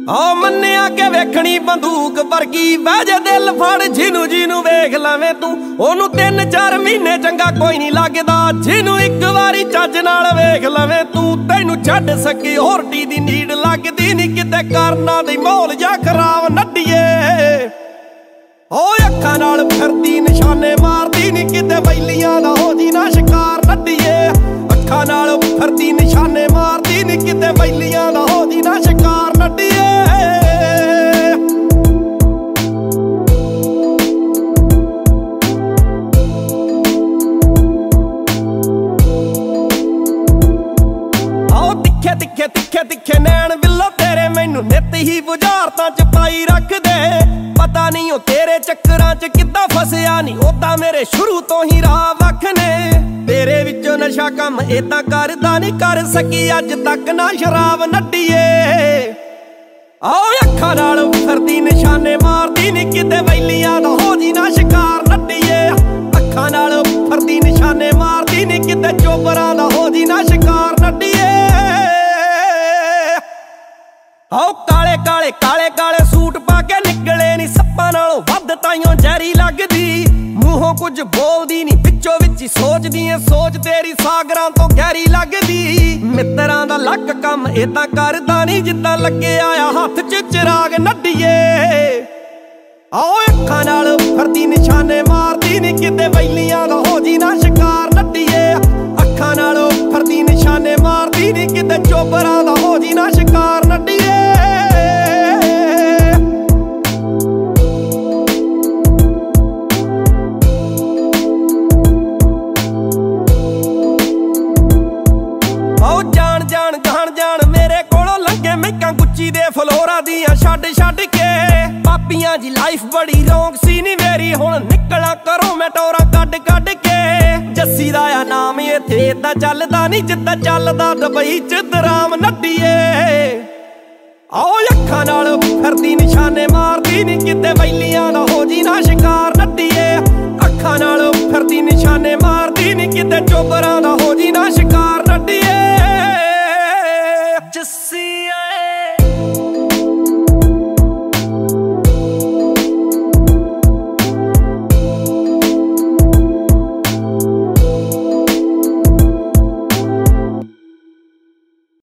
ਆ ਮੰਨਿਆ ਕਿ ਵੇਖਣੀ ਬੰਦੂਕ ਵਰਗੀ ਬਹਿ ਜੇ ਦਿਲ ਫੜ ਜਿਹਨੂੰ ਵੇਖ ਲਵੇਂ ਤੂੰ ਉਹਨੂੰ 3-4 ਮਹੀਨੇ ਚੰਗਾ ਕੋਈ ਨਹੀਂ ਲੱਗਦਾ ਜਿਹਨੂੰ ਇੱਕ ਵਾਰੀ ਚੱਜ ਨਾਲ ਵੇਖ ਲਵੇਂ ਤੂੰ ਤੈਨੂੰ ਛੱਡ ਸਕੀ ਹੋਰਟੀ ਦੀ ਨੀਡ ਲੱਗਦੀ ਨਹੀਂ ਕਿਤੇ ਕਰਨਾ ਦੀ ਮੌਲ ਜਾਂ ਖਰਾਬ ਨੱਡੀਏ ਓ ਅੱਖਾਂ ਨਾਲ ਫਿਰਦੀ ਨਿਸ਼ਾਨੇ ਮਾਰਦੀ ਨਹੀਂ ਕਿਤੇ ਬੈਲੀਆਂ ਦਾ ਹੋ ਜੀ ਨਾ ਸ਼ਿਕਾਰ ਨੱਡੀਏ ਅੱਖਾਂ ਨਾਲ ਫਿਰਦੀ ਨਿਸ਼ਾਨੇ ਮਾਰਦੀ ਨਹੀਂ ਕਿਤੇ ਬੈਲੀਆਂ ਦਾ ਹੋ ਜੀ ਨਾ ਸ਼ਿਕਾਰ ਨੱਡੀਏ ਤਿੱਖੇ ਨੈਣ ਬਿੱਲੋ ਤੇਰੇ ਮੈਨੂੰ ਨਿੱਤ ਹੀ ਬੁਝਾਰਤਾਂ ਚ ਪਾਈ ਰੱਖਦੇ ਪਤਾ ਨਹੀਂ ਉਹ ਤੇਰੇ ਚੱਕਰਾਂ ਚ ਕਿੱਦਾਂ ਫਸਿਆ ਨਹੀਂ ਉਦਾਂ ਮੇਰੇ ਸ਼ੁਰੂ ਤੋਂ ਹੀ ਰਾਹ ਵੱਖ ਨੇ ਤੇਰੇ ਵਿੱਚੋਂ ਨਸ਼ਾ ਕੰਮ ਏਦਾਂ ਕਰਦਾ ਨਹੀਂ ਕਰ ਸਕੀ ਅੱਜ ਤੱਕ ਨਾ ਸ਼ਰਾਬ ਨੱਡੀਏ ਆਓ ਅੱਖਾਂ ਨਾਲ ਫਿਰਦੀ ਨਿਸ਼ਾਨੇ ਮਾਰਦੀ ਨਹੀਂ ਕਿਤੇ ਬੈਲੀਆਂ ਦਾ ਹੋ ਜੀ ਨਾ ਸ਼ਿਕਾਰ ਨੱਡੀਏ ਅੱਖਾਂ ਨਾਲ ਫਿਰਦੀ ਨਿਸ਼ਾਨੇ ਮਾਰਦੀ ਨਹੀਂ ਕਿਤੇ ਚੋਬਰਾਂ ਦਾ ਹੋ ਜੀ ਨਾ ਸ਼ਿਕਾਰ ਨੱਡੀਏ ਆਓ ਕਾਲੇ ਸੂਟ ਪਾ ਕੇ ਨਿਕਲੇ ਨੀ ਸੱਪਾਂ ਨਾਲੋਂ ਵੱਧ ਤਾਈਓ ਜ਼ਹਿਰੀ ਲੱਗਦੀ ਮੂੰਹੋਂ ਕੁਝ ਬੋਲਦੀ ਨੀ ਵਿੱਚੋਂ ਵਿੱਚ ਹੀ ਸੋਚਦੀ ਏ ਸੋਚ ਤੇਰੀ ਸਾਗਰਾਂ ਤੋਂ ਗਹਿਰੀ ਲੱਗਦੀ ਮਿੱਤਰਾਂ ਦਾ ਲੱਕ ਕੰਮ ਏਦਾਂ ਕਰਦਾ ਨੀ ਜਿੱਦਾਂ ਲੱਗਿਆ ਆ ਹੱਥ 'ਚ ਚਿਰਾਗ ਨੱਡੀਏ ਆਓ ਅੱਖਾਂ ਨਾਲ ਫਿਰਦੀ ਨਿਸ਼ਾਨੇ ਮਾਰਦੀ ਨੀ ਕਿਤੇ ਬੈਲੀਆਂ ਦਾ ਹੋ ਜੀ ਨਾ ਸ਼ਿਕਾਰ ਨੱਡੀਏ ਅੱਖਾਂ ਨਾਲ ਫਿਰਦੀ ਨਿਸ਼ਾਨੇ ਮਾਰਦੀ ਨੀ ਕਿਤੇ ਚੋਬਰਾਂ ਦਾ ਹੋ ਜੀ ਨਾ ਸ਼ਿਕਾਰ ਨੱਡੀਏ ਜਾਣ ਮੇਰੇ ਕੋਲੋਂ ਲੰਘੇ ਮੈਕਾਂ ਗੁੱਚੀ ਦੇ ਫਲੋਰਾਂ ਦੀਆਂ ਛੱਡ ਕੇ ਪਾਪੀਆਂ ਦੀ ਲਾਈਫ ਬੜੀ ਰੌਂਗ ਸੀ ਨੀ ਮੇਰੀ ਹੁਣ ਨਿਕਲਾਂ ਕਰੋ ਮੈਂ ਟੋਰਾਂ ਕੱਢ ਕੇ ਜੱਸੀ ਦਾ ਆ ਨਾਮ ਇੱਥੇ ਏਦਾਂ ਚੱਲਦਾ ਨੀ ਜਿੱਦਾਂ ਚੱਲਦਾ ਦੁਬਈ ਚ ਦਰਾਮ ਨੱਡੀਏ ਆਓ ਅੱਖਾਂ ਨਾਲ ਫਿਰਦੀ ਨਿਸ਼ਾਨੇ ਮਾਰਦੀ ਨੀ ਕਿਤੇ ਬੈਲੀਆਂ ਦਾ ਹੋ ਜੀ ਨਾ ਸ਼ਿਕਾਰ ਨੱਡੀਏ ਅੱਖਾਂ ਨਾਲ ਫਿਰਦੀ ਨਿਸ਼ਾਨੇ ਮਾਰਦੀ ਨੀ ਕਿਤੇ ਚੋਬਰਾਂ ਦਾ ਹੋ ਜੀ ਨਾ ਸ਼ਿਕਾਰ ਨੱਡੀਏ